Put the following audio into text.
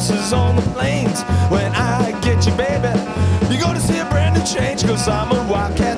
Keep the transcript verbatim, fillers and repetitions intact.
horses on the plains. When I get you, baby, you're gonna see a brand new change, cause I'm a wildcat.